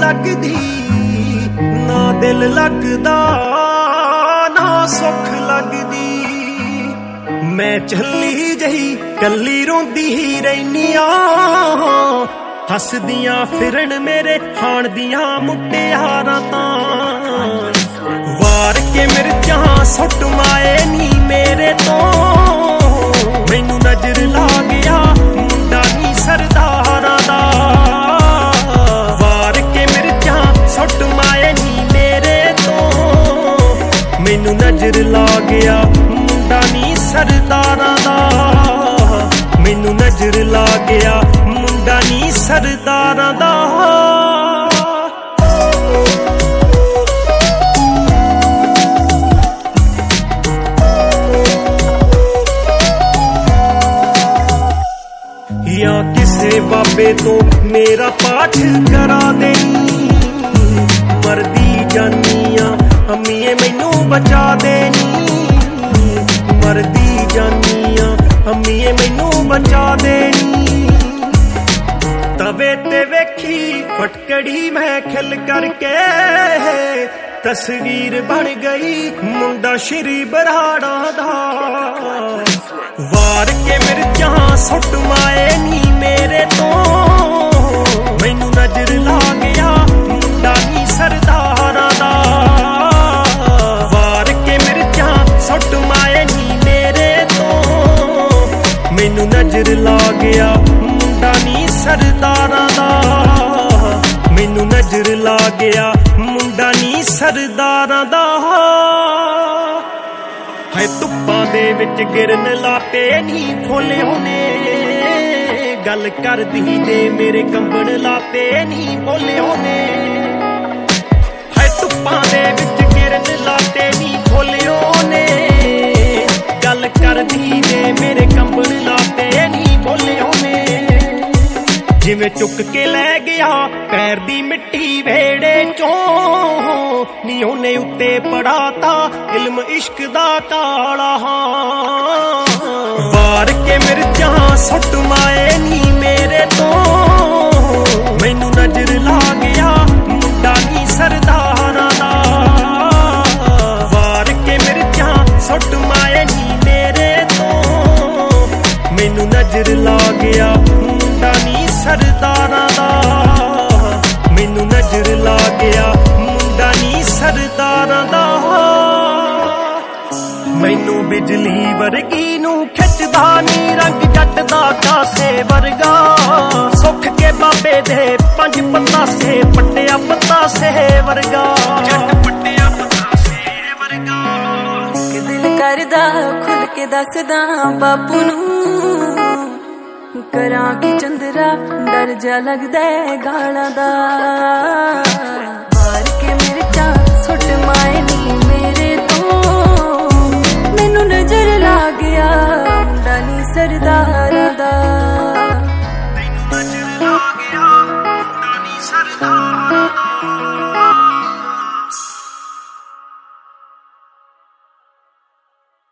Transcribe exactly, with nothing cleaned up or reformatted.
लगदी ना दिल लगदा ना सुख लगदी। मैं झल्ली जही कल्ली रोंदी ही रैनिया हसदियां फिरन मेरे हाण दियां मुटियारां तां। वार के मिर्चां सुट माए नी मेरे तो मैनू नजर ला गया मुंडा नी सरदारां दा। वार के मिर्चां सुट माए नी मेरे तो मैनू नजर ला गया मुंडा नी सरदारां दा। मैनू नजर ला गया मुंडा नी सरदारां दा। या किसे बाबे तो मेरा पाठ करा देनी मरदी जानिया अम्मीए मैनू बचा देनी। मरदी जानिया अम्मीए मैनू बचा देनी। तवे ते वेखी फटकड़ी मैं खिल करके तस्वीर बन गई मुंडा श्री बराड़ा दा। वार के मिर्चां सुट माए नी मेरे तो मैनू नजर ला गया मुंडा नी सरदारां दा। वार के मिर्चां सुट माए नी मेरे तो मैनू नजर ला गया मुंडा नी सरदारां दा। मैनू नजर ला गया मुंडा नी सरदारां दा। है धुप्पां दे विच गिरन लाते नी फुल्ल होने गल करदी दे मेरे कंबण लाते नी बोले होने। है धुप्पां दे विच गिरन लाते नी फुल्ल होने गल करदी दे मेरे कंबण लाते नी बोले होने। जिवें चुक के लै गया पैर दी मिट्टी वेड़े चों नी ओने उत्ते पढ़ाता इल्म इश्क दा काला। वार के मिर्चां सुट माए नी मेरे तो मैनू नजर ला गया मुंडा नी सरदारां दा। वार के मिर्चां सुट माए नी मेरे तो मैनू नजर ला गया मुंडा नी सरदारां दा। मैनू नजर ला गया मुंडा नी सरदारां दा। मैनू बिजली वर्गी नू खिचदा नी रंग जट दा कासे वर्गा। सुख के बाबे दे पंज पतासे पट्टिया पतासे वर्गा। जट पट्टिया पतासे वर्गा। कि दिल करदा खुल के दसदा बापू नू करां की चंदरा डर जा लगदा गालां दा।